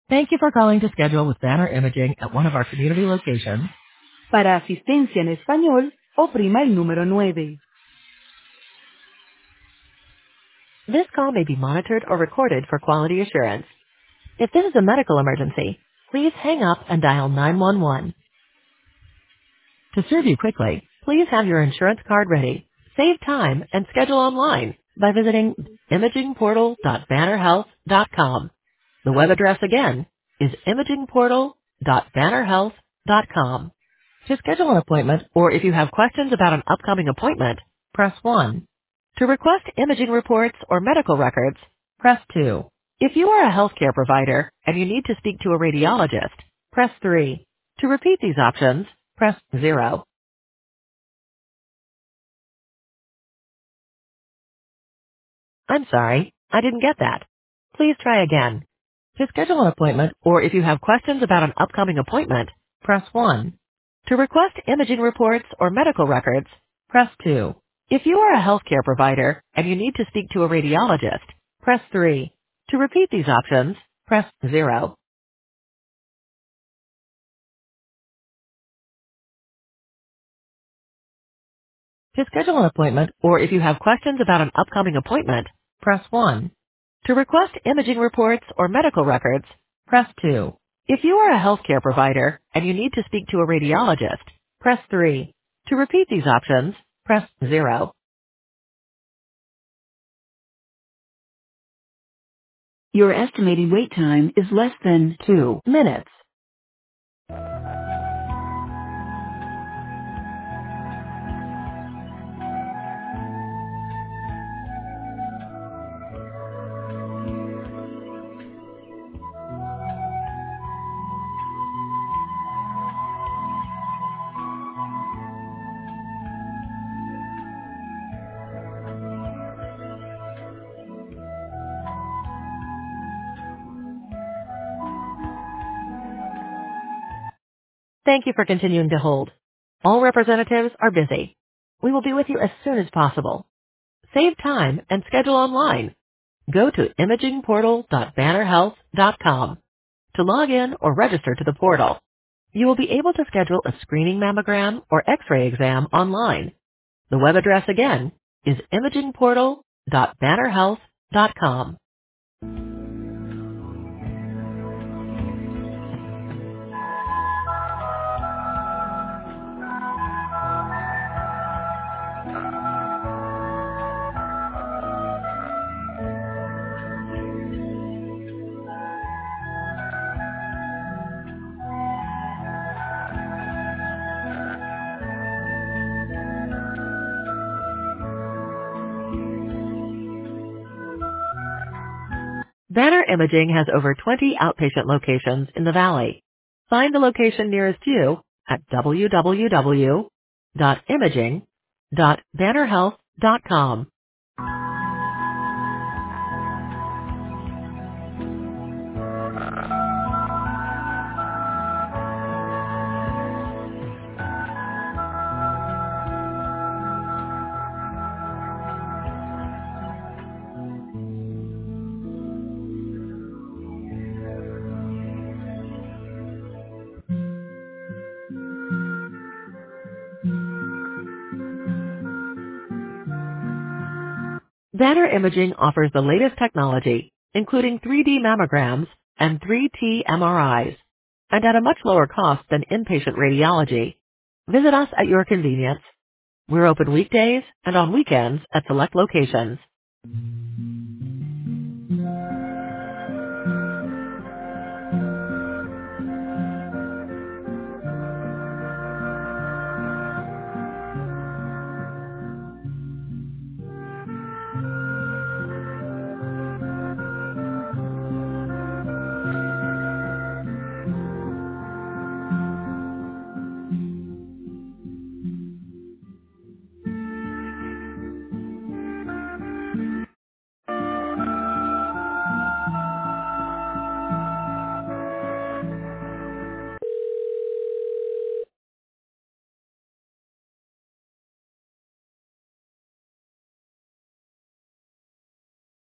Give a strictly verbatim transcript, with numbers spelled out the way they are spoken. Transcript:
Thank you for calling to schedule with Banner Imaging at one of our community locations. Para asistencia en español, oprima el número nueve. This call may be monitored or recorded for quality assurance. If this is a medical emergency, please hang up and dial nine one one. To serve you quickly, please have your insurance card ready. Save time and schedule online by visiting imaging portal dot banner health dot com. The web address again is imaging portal dot banner health dot com. To schedule an appointment or if you have questions about an upcoming appointment, press one. To request imaging reports or medical records, press two. If you are a healthcare provider and you need to speak to a radiologist, press three. To repeat these options, press zero. I'm sorry, I didn't get that. Please try again. To schedule an appointment or if you have questions about an upcoming appointment, press one. To request imaging reports or medical records, press two. If you are a healthcare provider and you need to speak to a radiologist, press three. To repeat these options, press zero. To schedule an appointment or if you have questions about an upcoming appointment, press one. To request imaging reports or medical records, press two. If you are a healthcare provider and you need to speak to a radiologist, press three. To repeat these options, press zero. Your estimated wait time is less than Two minutes. Thank you for continuing to hold. All representatives are busy. We will be with you as soon as possible. Save time and schedule online. Go to imaging portal dot banner health dot com to log in or register to the portal. You will be able to schedule a screening mammogram or x-ray exam online. The web address again is imaging portal dot banner health dot com. Banner Imaging has over twenty outpatient locations in the Valley. Find the location nearest you at w w w dot imaging dot banner health dot com. Banner Imaging offers the latest technology, including three D mammograms and three T M R Is, and at a much lower cost than inpatient radiology. Visit us at your convenience. We're open weekdays and on weekends at select locations.